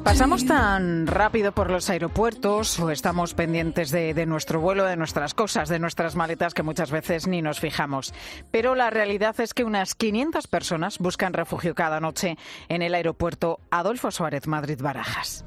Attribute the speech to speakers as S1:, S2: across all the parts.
S1: Pasamos tan rápido por los aeropuertos o estamos pendientes de nuestro vuelo, de nuestras cosas, de nuestras maletas, que muchas veces ni nos fijamos. Pero la realidad es que unas 500 personas buscan refugio cada noche en el aeropuerto Adolfo Suárez Madrid-Barajas.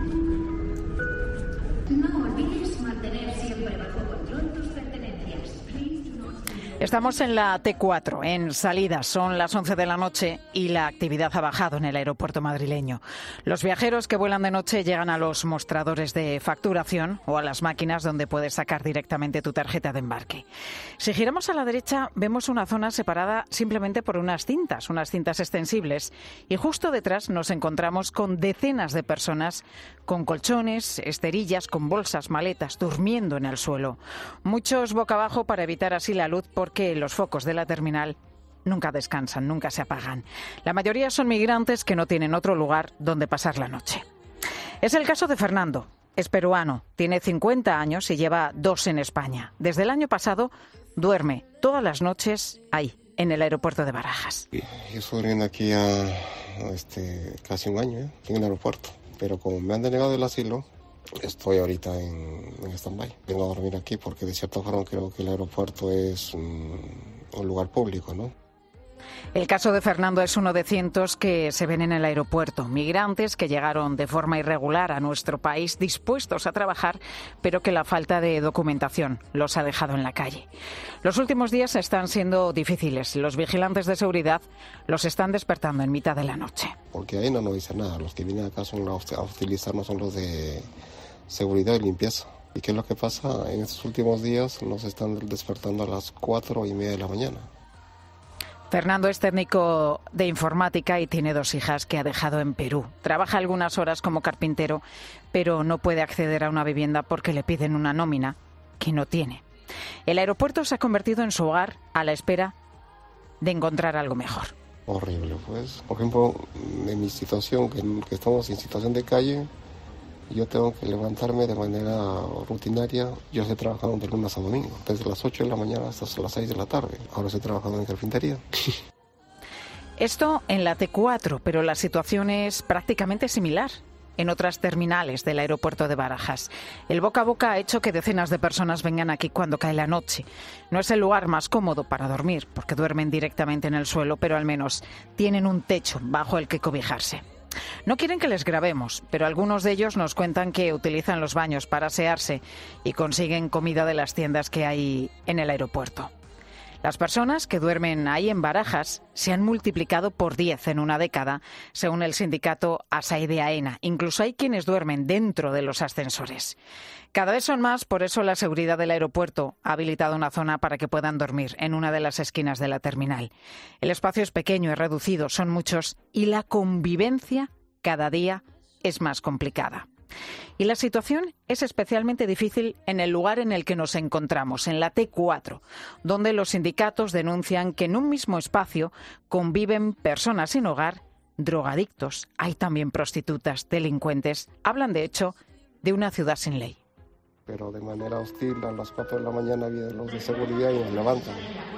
S2: No olvides mantener siempre bajo control tus pertenencias.
S1: Estamos en la T4, en salida. Son las 11 de la noche y la actividad ha bajado en el aeropuerto madrileño. Los viajeros que vuelan de noche llegan a los mostradores de facturación o a las máquinas donde puedes sacar directamente tu tarjeta de embarque. Si giramos a la derecha, vemos una zona separada simplemente por unas cintas extensibles, y justo detrás nos encontramos con decenas de personas con colchones, esterillas, con bolsas, maletas, durmiendo en el suelo. Muchos boca abajo para evitar así la luz, porque los focos de la terminal nunca descansan, nunca se apagan. La mayoría son migrantes que no tienen otro lugar donde pasar la noche. Es el caso de Fernando. Es peruano, tiene 50 años y lleva 2 en España. Desde el año pasado duerme todas las noches ahí, en el aeropuerto de Barajas.
S3: Yo estoy durmiendo aquí casi un año, en el aeropuerto. Pero como me han denegado el asilo, estoy ahorita en stand-by. Vengo a dormir aquí porque de cierta forma creo que el aeropuerto es un lugar público, ¿no?
S1: El caso de Fernando es uno de cientos que se ven en el aeropuerto. Migrantes que llegaron de forma irregular a nuestro país, dispuestos a trabajar, pero que la falta de documentación los ha dejado en la calle. Los últimos días están siendo difíciles. Los vigilantes de seguridad los están despertando en mitad de la noche.
S3: Porque ahí no nos dicen nada. Los que vienen acá a utilizarnos son los de seguridad y limpieza. ¿Y qué es lo que pasa? En estos últimos días nos están despertando a las 4:30 de la mañana.
S1: Fernando es técnico de informática y tiene 2 hijas que ha dejado en Perú. Trabaja algunas horas como carpintero, pero no puede acceder a una vivienda porque le piden una nómina que no tiene. El aeropuerto se ha convertido en su hogar a la espera de encontrar algo mejor.
S3: Horrible, pues. Por ejemplo, en mi situación, que estamos en situación de calle, yo tengo que levantarme de manera rutinaria. Yo estoy trabajando de lunes a domingo, desde las 8 de la mañana hasta las 6 de la tarde. Ahora estoy trabajando en carpintería.
S1: Esto en la T4, pero la situación es prácticamente similar en otras terminales del aeropuerto de Barajas. El boca a boca ha hecho que decenas de personas vengan aquí cuando cae la noche. No es el lugar más cómodo para dormir, porque duermen directamente en el suelo, pero al menos tienen un techo bajo el que cobijarse. No quieren que les grabemos, pero algunos de ellos nos cuentan que utilizan los baños para asearse y consiguen comida de las tiendas que hay en el aeropuerto. Las personas que duermen ahí en Barajas se han multiplicado por 10 en una década, según el sindicato ASAI de AENA. Incluso hay quienes duermen dentro de los ascensores. Cada vez son más, por eso la seguridad del aeropuerto ha habilitado una zona para que puedan dormir en una de las esquinas de la terminal. El espacio es pequeño y reducido, son muchos, y la convivencia cada día es más complicada. Y la situación es especialmente difícil en el lugar en el que nos encontramos, en la T4, donde los sindicatos denuncian que en un mismo espacio conviven personas sin hogar, drogadictos, hay también prostitutas, delincuentes. Hablan, de hecho, de una ciudad sin ley.
S3: Pero de manera hostil, a las 4 de la mañana vienen los de seguridad y nos levantan.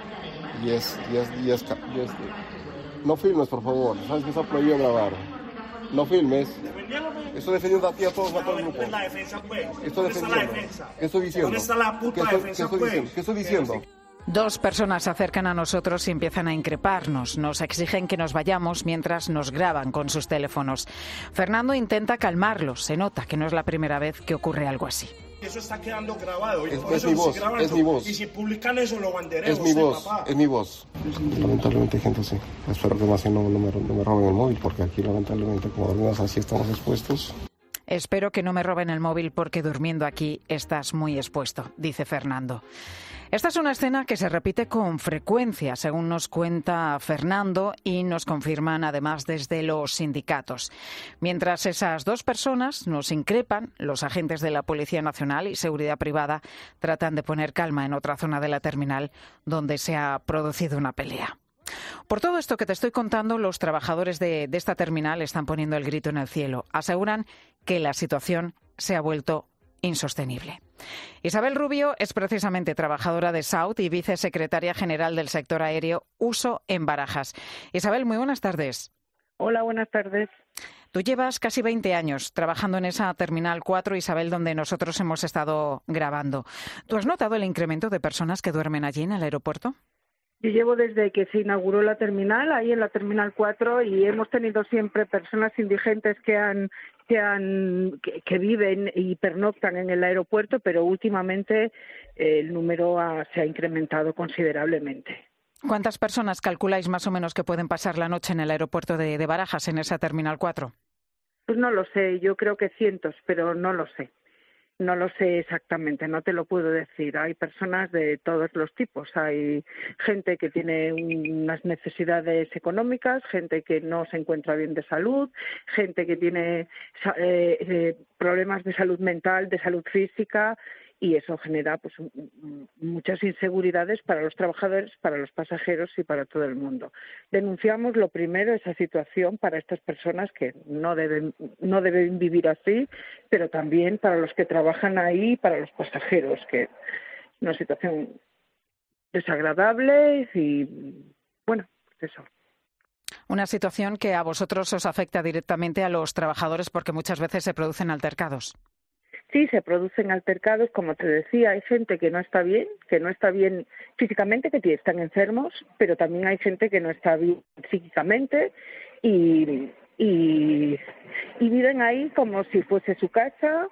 S3: No filmes, por favor. Sabes que está prohibido grabar. No filmes. Estoy defendiendo a ti, a todos, a todo el grupo.
S4: La defensa, pues.
S3: Estoy defendiendo. ¿Qué estoy diciendo?
S4: ¿Dónde está la puta defensa, pues?
S3: ¿Qué estoy diciendo?
S1: 2 personas se acercan a nosotros y empiezan a increparnos. Nos exigen que nos vayamos mientras nos graban con sus teléfonos. Fernando intenta calmarlos. Se nota que no es la primera vez que ocurre algo así.
S4: Eso está quedando grabado.
S3: Es mi voz, es mi voz.
S4: Y si publican eso, lo banderemos.
S3: Es mi voz, es mi voz. Lamentablemente hay gente así. Espero que más bien no me roben el móvil, porque aquí lamentablemente como dormimos así estamos expuestos.
S1: Espero que no me roben el móvil porque durmiendo aquí estás muy expuesto, dice Fernando. Esta es una escena que se repite con frecuencia, según nos cuenta Fernando, y nos confirman además desde los sindicatos. Mientras esas 2 personas nos increpan, los agentes de la Policía Nacional y Seguridad Privada tratan de poner calma en otra zona de la terminal donde se ha producido una pelea. Por todo esto que te estoy contando, los trabajadores de esta terminal están poniendo el grito en el cielo. Aseguran que la situación se ha vuelto insostenible. Isabel Rubio es precisamente trabajadora de SAUT y vicesecretaria general del sector aéreo Uso en Barajas. Isabel, muy buenas tardes.
S5: Hola, buenas tardes.
S1: Tú llevas casi 20 años trabajando en esa Terminal 4, Isabel, donde nosotros hemos estado grabando. ¿Tú has notado el incremento de personas que duermen allí en el aeropuerto?
S5: Yo llevo desde que se inauguró la terminal, ahí en la Terminal 4, y hemos tenido siempre personas indigentes que viven y pernoctan en el aeropuerto, pero últimamente el número se ha incrementado considerablemente.
S1: ¿Cuántas personas calculáis más o menos que pueden pasar la noche en el aeropuerto de Barajas, en esa Terminal 4?
S5: Pues no lo sé, yo creo que cientos, pero no lo sé. No lo sé exactamente, no te lo puedo decir. Hay personas de todos los tipos. Hay gente que tiene unas necesidades económicas, gente que no se encuentra bien de salud, gente que tiene problemas de salud mental, de salud física, y eso genera pues muchas inseguridades para los trabajadores, para los pasajeros y para todo el mundo. Denunciamos lo primero esa situación para estas personas que no deben vivir así, pero también para los que trabajan ahí, para los pasajeros, que es una situación desagradable y bueno, pues eso.
S1: Una situación que a vosotros os afecta directamente, a los trabajadores, porque muchas veces se producen altercados.
S5: Sí, se producen altercados, como te decía, hay gente que no está bien físicamente, que están enfermos, pero también hay gente que no está bien psíquicamente y viven ahí como si fuese su casa,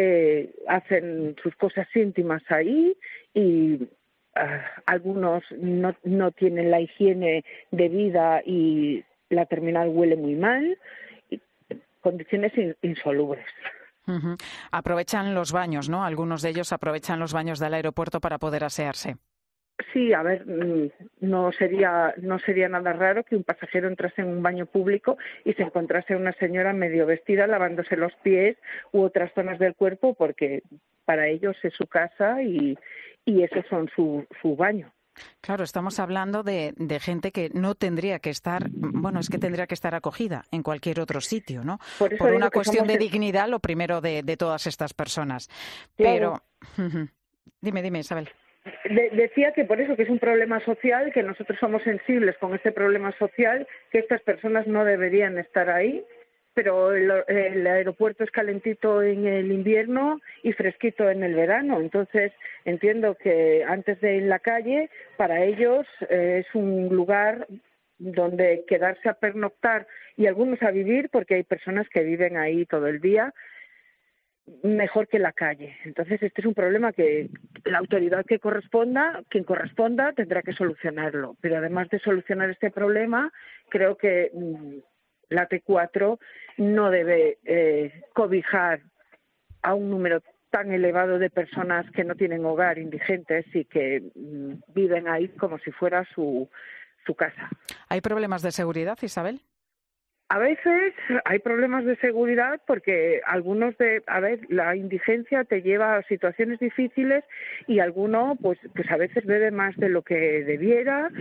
S5: hacen sus cosas íntimas ahí y algunos no tienen la higiene de vida y la terminal huele muy mal, y condiciones insalubres.
S1: Uh-huh. Aprovechan los baños, ¿no? Algunos de ellos aprovechan los baños del aeropuerto para poder asearse.
S5: Sí, a ver, no sería nada raro que un pasajero entrase en un baño público y se encontrase una señora medio vestida lavándose los pies u otras zonas del cuerpo, porque para ellos es su casa y esos son su baño.
S1: Claro, estamos hablando de gente que no tendría que estar, bueno, es que tendría que estar acogida en cualquier otro sitio, ¿no? Por una cuestión de dignidad, lo primero de todas estas personas.
S5: Claro.
S1: Pero, dime, Isabel.
S5: Decía que por eso que es un problema social, que nosotros somos sensibles con este problema social, que estas personas no deberían estar ahí, pero el aeropuerto es calentito en el invierno y fresquito en el verano. Entonces entiendo que antes de en la calle, para ellos es un lugar donde quedarse a pernoctar y algunos a vivir, porque hay personas que viven ahí todo el día, mejor que la calle. Entonces este es un problema que la autoridad quien corresponda tendrá que solucionarlo. Pero además de solucionar este problema, creo que la T4 no debe cobijar a un número tan elevado de personas que no tienen hogar, indigentes, y que viven ahí como si fuera su casa.
S1: ¿Hay problemas de seguridad, Isabel?
S5: A veces hay problemas de seguridad porque la indigencia te lleva a situaciones difíciles y alguno pues a veces bebe más de lo que debiera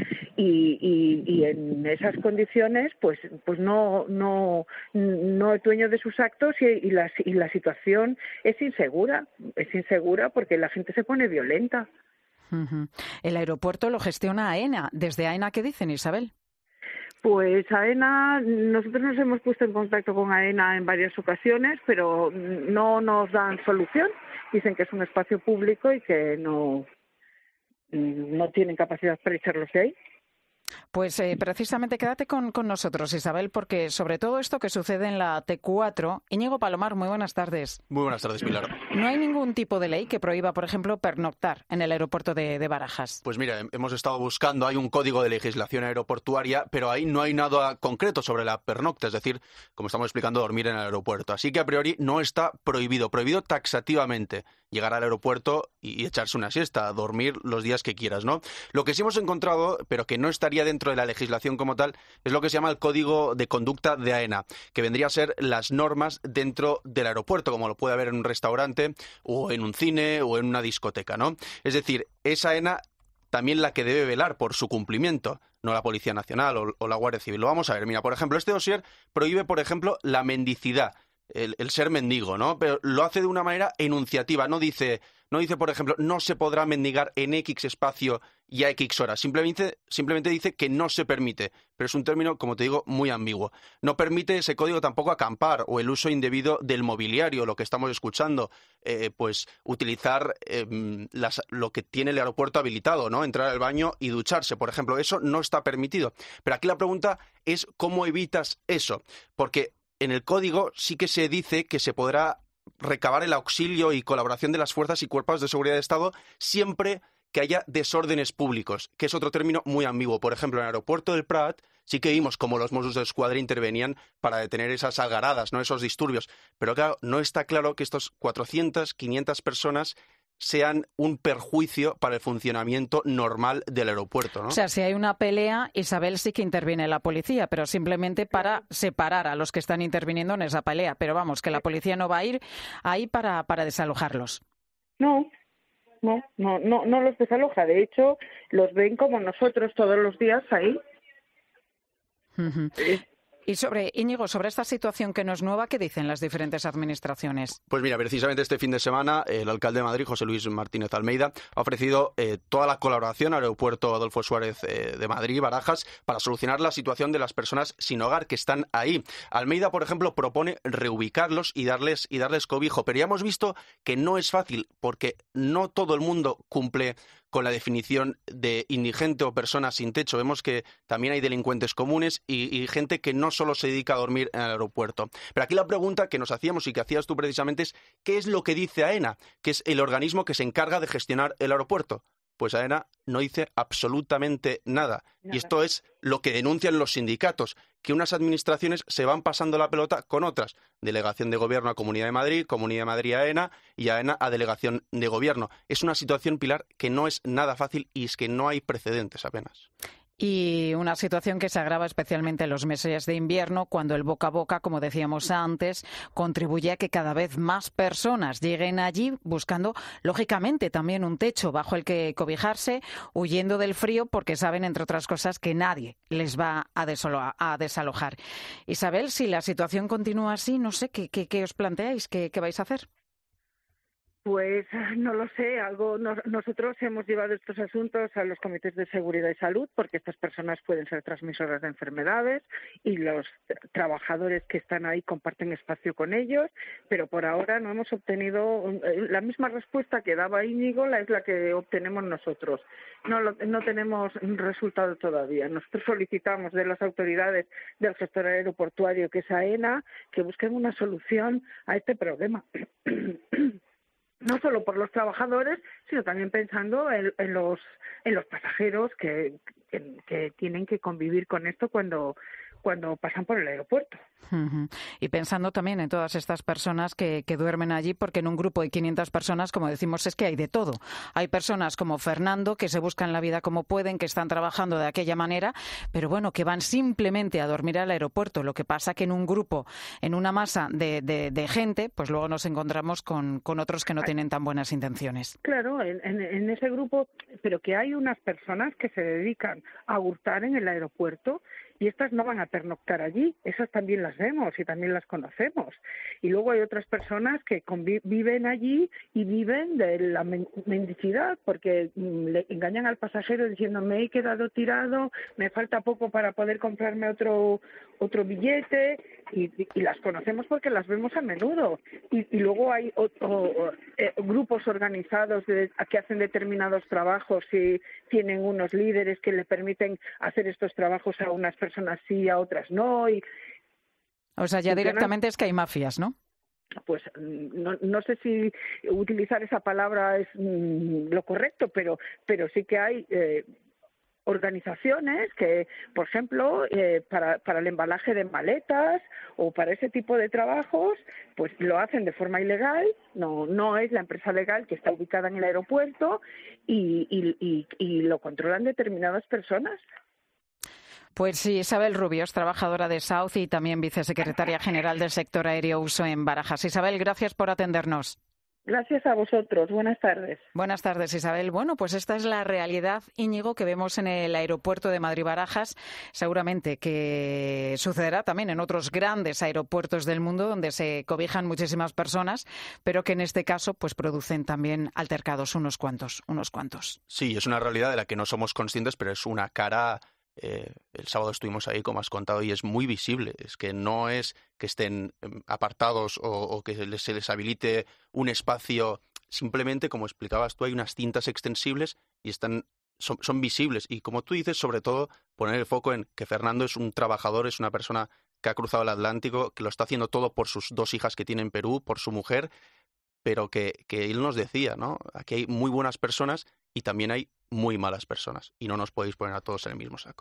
S5: y en esas condiciones pues no es dueño de sus actos y la situación es insegura porque la gente se pone violenta.
S1: Uh-huh. El aeropuerto lo gestiona AENA. ¿Desde AENA qué dicen, Isabel?
S5: Pues AENA, nosotros nos hemos puesto en contacto con AENA en varias ocasiones, pero no nos dan solución. Dicen que es un espacio público y que no tienen capacidad para echarlos de ahí.
S1: Pues precisamente quédate con nosotros, Isabel, porque sobre todo esto que sucede en la T4... Íñigo Palomar, muy buenas tardes.
S6: Muy buenas tardes, Pilar.
S1: ¿No hay ningún tipo de ley que prohíba, por ejemplo, pernoctar en el aeropuerto de Barajas?
S6: Pues mira, hemos estado buscando, hay un código de legislación aeroportuaria, pero ahí no hay nada concreto sobre la pernocta, es decir, como estamos explicando, dormir en el aeropuerto. Así que a priori no está prohibido taxativamente llegar al aeropuerto y echarse una siesta, dormir los días que quieras, ¿no? Lo que sí hemos encontrado, pero que no estaría dentro de la legislación como tal, es lo que se llama el Código de Conducta de AENA, que vendría a ser las normas dentro del aeropuerto, como lo puede haber en un restaurante o en un cine o en una discoteca, ¿no? Es decir, es AENA también la que debe velar por su cumplimiento, no la Policía Nacional o la Guardia Civil. Lo vamos a ver. Mira, por ejemplo, este dossier prohíbe, por ejemplo, la mendicidad el ser mendigo, ¿no? Pero lo hace de una manera enunciativa, no dice, por ejemplo, no se podrá mendigar en X espacio y a X horas. Simplemente dice que no se permite, pero es un término, como te digo, muy ambiguo. No permite ese código tampoco acampar o el uso indebido del mobiliario, lo que estamos escuchando, pues utilizar lo que tiene el aeropuerto habilitado, ¿no? Entrar al baño y ducharse, por ejemplo, eso no está permitido. Pero aquí la pregunta es ¿cómo evitas eso? Porque en el código sí que se dice que se podrá recabar el auxilio y colaboración de las fuerzas y cuerpos de seguridad de Estado siempre que haya desórdenes públicos, que es otro término muy ambiguo. Por ejemplo, en el aeropuerto del Prat sí que vimos cómo los Mossos d'Esquadra intervenían para detener esas algaradas, ¿no? Esos disturbios. Pero claro, no está claro que estos 400, 500 personas sean un perjuicio para el funcionamiento normal del aeropuerto, ¿no?
S1: O sea, si hay una pelea, Isabel, sí que interviene la policía, pero simplemente para separar a los que están interviniendo en esa pelea. Pero vamos, que la policía no va a ir ahí para desalojarlos.
S5: No los desaloja. De hecho, los ven como nosotros todos los días ahí.
S1: Uh-huh. Y Íñigo, sobre esta situación que no es nueva, ¿qué dicen las diferentes administraciones?
S6: Pues mira, precisamente este fin de semana el alcalde de Madrid, José Luis Martínez Almeida, ha ofrecido toda la colaboración al aeropuerto Adolfo Suárez de Madrid, Barajas, para solucionar la situación de las personas sin hogar que están ahí. Almeida, por ejemplo, propone reubicarlos y darles cobijo, pero ya hemos visto que no es fácil porque no todo el mundo cumple con la definición de indigente o persona sin techo. Vemos que también hay delincuentes comunes y gente que no solo se dedica a dormir en el aeropuerto. Pero aquí la pregunta que nos hacíamos y que hacías tú precisamente es ¿qué es lo que dice AENA, que es el organismo que se encarga de gestionar el aeropuerto? Pues AENA no dice absolutamente nada. Y esto es lo que denuncian los sindicatos, que unas administraciones se van pasando la pelota con otras. Delegación de Gobierno a Comunidad de Madrid a AENA y AENA a Delegación de Gobierno. Es una situación, Pilar, que no es nada fácil y es que no hay precedentes apenas.
S1: Y una situación que se agrava especialmente en los meses de invierno, cuando el boca a boca, como decíamos antes, contribuye a que cada vez más personas lleguen allí buscando, lógicamente, también un techo bajo el que cobijarse, huyendo del frío, porque saben, entre otras cosas, que nadie les va a desalojar. Isabel, si la situación continúa así, no sé, ¿qué os planteáis? ¿Qué vais a hacer?
S5: Pues no lo sé, nosotros hemos llevado estos asuntos a los comités de seguridad y salud porque estas personas pueden ser transmisoras de enfermedades y los trabajadores que están ahí comparten espacio con ellos, pero por ahora no hemos obtenido la misma respuesta que daba Íñigo, es la que obtenemos nosotros. No tenemos resultado todavía. Nosotros solicitamos de las autoridades del gestor aeroportuario, que es AENA, que busquen una solución a este problema. No solo por los trabajadores, sino también pensando en los pasajeros que tienen que convivir con esto cuando pasan por el aeropuerto.
S1: Uh-huh. Y pensando también en todas estas personas que duermen allí, porque en un grupo de 500 personas, como decimos, es que hay de todo. Hay personas como Fernando que se buscan la vida como pueden, que están trabajando de aquella manera, pero bueno, que van simplemente a dormir al aeropuerto. Lo que pasa que en un grupo, en una masa de gente, pues luego nos encontramos con otros que no tienen tan buenas intenciones.
S5: Claro, en ese grupo, pero que hay unas personas que se dedican a hurtar en el aeropuerto y estas no van a pernoctar allí, esas también las vemos y también las conocemos. Y luego hay otras personas que viven allí y viven de la mendicidad, porque le engañan al pasajero diciendo me he quedado tirado, me falta poco para poder comprarme otro billete, y las conocemos porque las vemos a menudo. Y luego hay grupos organizados que hacen determinados trabajos y tienen unos líderes que le permiten hacer estos trabajos a unas personas sí, a otras no.
S1: O sea, ya directamente es que hay mafias, ¿no?
S5: Pues no sé si utilizar esa palabra es lo correcto, pero sí que hay organizaciones que, por ejemplo, para el embalaje de maletas o para ese tipo de trabajos, pues lo hacen de forma ilegal, no es la empresa legal que está ubicada en el aeropuerto y lo controlan determinadas personas.
S1: Pues sí, Isabel Rubio es trabajadora de South y también vicesecretaria general del sector aéreo uso en Barajas. Isabel, gracias por atendernos.
S5: Gracias a vosotros. Buenas tardes.
S1: Buenas tardes, Isabel. Bueno, pues esta es la realidad, Íñigo, que vemos en el aeropuerto de Madrid-Barajas. Seguramente que sucederá también en otros grandes aeropuertos del mundo donde se cobijan muchísimas personas, pero que en este caso pues producen también altercados unos cuantos.
S6: Sí, es una realidad de la que no somos conscientes, pero es una cara. El sábado estuvimos ahí, como has contado, y es muy visible. Es que no es que estén apartados o que se les habilite un espacio. Simplemente, como explicabas tú, hay unas cintas extensibles y son visibles. Y como tú dices, sobre todo, poner el foco en que Fernando es un trabajador, es una persona que ha cruzado el Atlántico, que lo está haciendo todo por sus 2 hijas que tiene en Perú, por su mujer, pero que él nos decía, ¿no? Aquí hay muy buenas personas y también hay muy malas personas. Y no nos podéis poner a todos en el mismo saco.